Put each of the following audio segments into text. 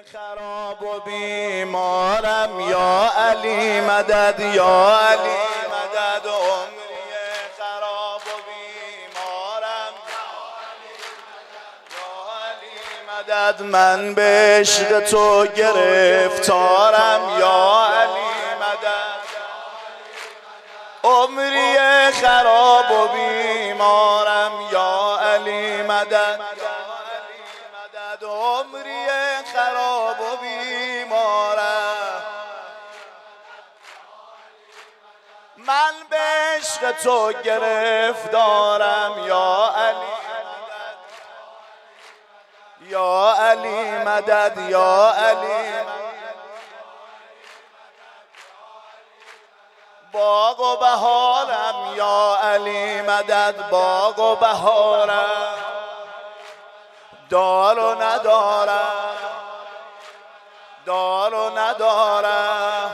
خراب و بیمارم یا علی مدد یا علی مدد عمری خراب و بیمارم یا علی مدد من به عشق تو گرفتارم یا علی مدد عمری خراب و بیمارم یا علی مدد عمری خراب و بیمارم من به عشق تو گرفتارم یا علی مدد یا علی مدد یا علی باغ و بهارم یا علی مدد باغ و بهارم دار و ندارم دار و ندارم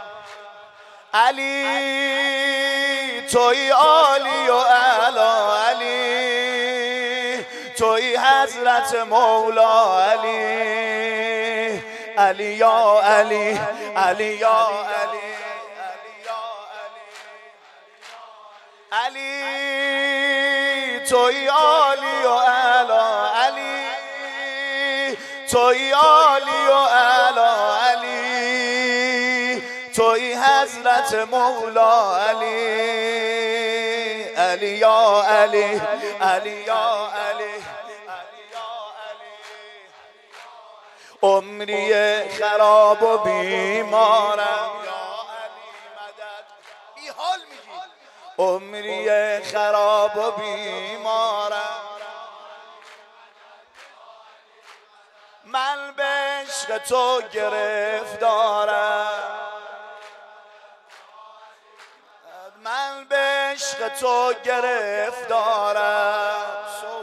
علی توی عالی و اعلی علی توی حضرت مولا علی علی یا علی علی یا علی علی توی عالی و اعلی علی توی عالی و اعلی علی توی حضرت مولا علی علی یا علی علی یا علی عمری خراب و بیمارم عمری خراب و بیمارم من به عشق تو گرفتارم من به عشق تو گرفتارم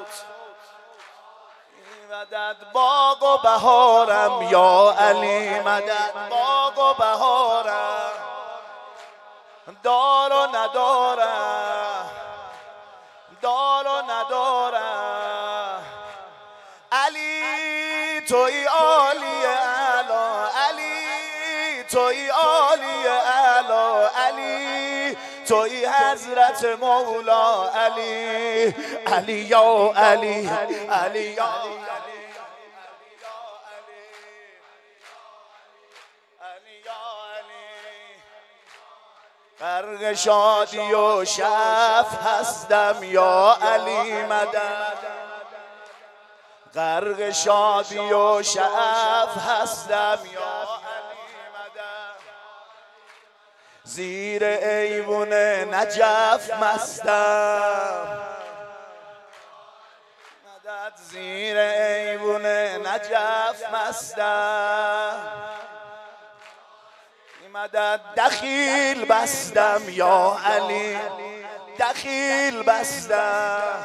مدد باغ و بهارم یا علی مدد باغ و بهارم دار و ندارم دار و ندارم علی توی عالی اعلی علی توی عالی اعلی علی توی حضرت مولا علی علی یا علی علی یا غرق شادی و شف هستم یا علی مدد غرق شادی و شف هستم یا علی مدد زیر ایوون نجف مستم مدد زیر ایوون نجف مستم مدد دخیل بستم یا علی دخیل بستم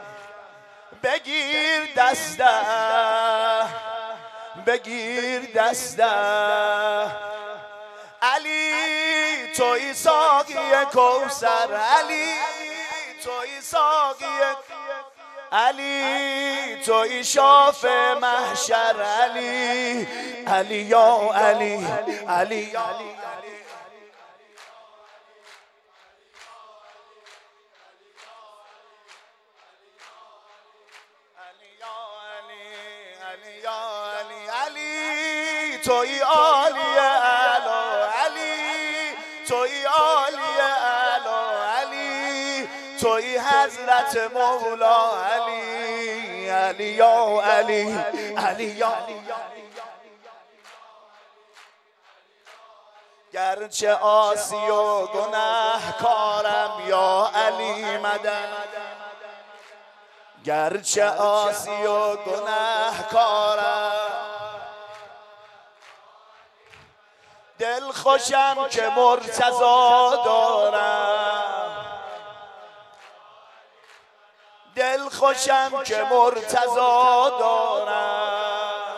بگیر دستم بگیر دستم علی توی ساقی کوثر علی توی ساقی علی توی شاف محشر علی علی یا علی علی یا علی توی عالی اعلی علی توی عالی اعلی علی توی حضرت مولا علی علی یا علی علی یا گرچه عاصی و گناهکارم یا علی مدد گرچه عاصی و گناهکارم دل خوشم که مرتضی دارم دل خوشم که مرتضی دارم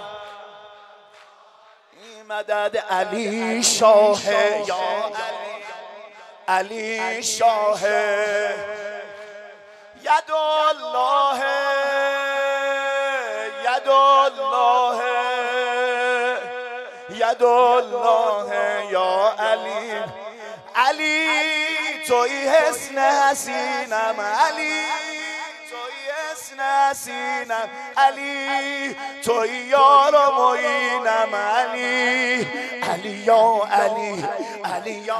این مدد علی شاه یا علی علی شاه ید الله ید الله یدالله یا علی علی توی حسن حسینم علی توی حسن حسینم علی توی یار و معینم علی علی یا علی علی یا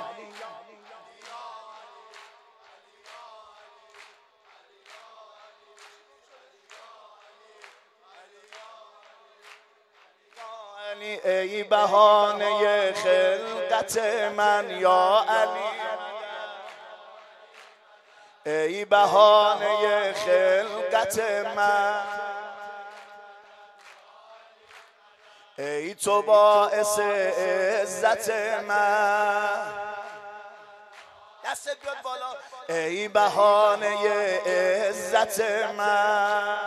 ای بهانه خلقت من یا علی ای بهانه خلقت من ای تو باعث عزت من دستت بیاد بالا ای بهانه عزت من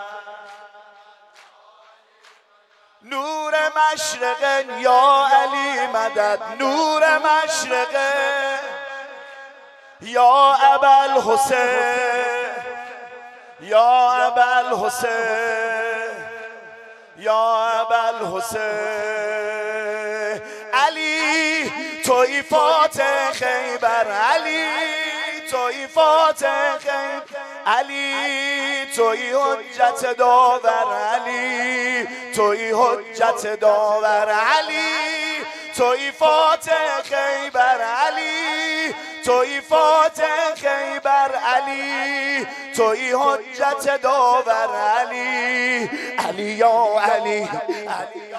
نور مشرق یا علی مدد نور مشرق یا ابوالحسین یا ابوالحسین یا ابوالحسین علی توی فاتح خیبر علی توی فاتح خیبر علی توی حجت داور علی توی حجت داور علی توی فاتح خیبر علی توی فاتح خیبر علی توی حجت داور علی علی یا علی علی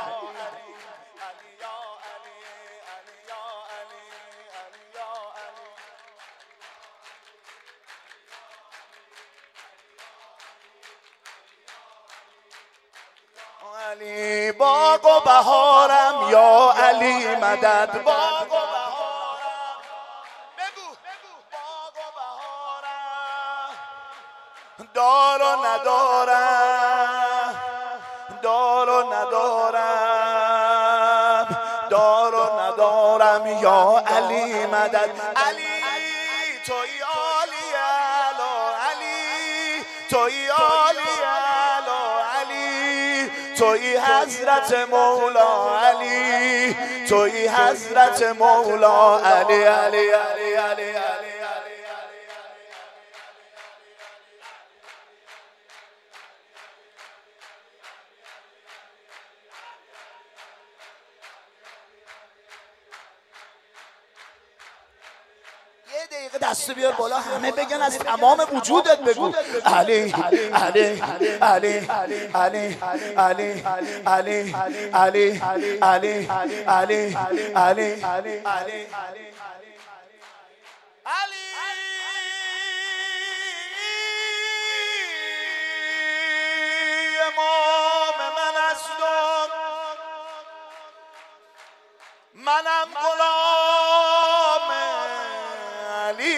علی باغ و بهارم یا علی مدد باغ و بهارم بگو باغ و بهارم دار و ندارم دار و ندارم دار و ندارم یا علی مدد علی توی عالی اعلی علی توی عالی توی حضرت مولا علی توی حضرت مولا علی علی علی علی علی یه دقیقه دست بیار بالا همه بگن از تمام وجودت بگو علی علی علی علی علی علی علی علی علی علی علی امام من هستم منم غلام علی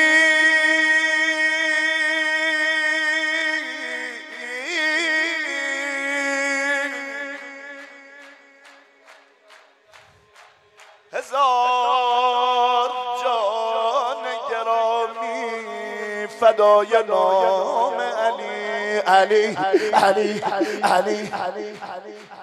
هزار جان گرامی فدای نام علی علی علی علی علی علی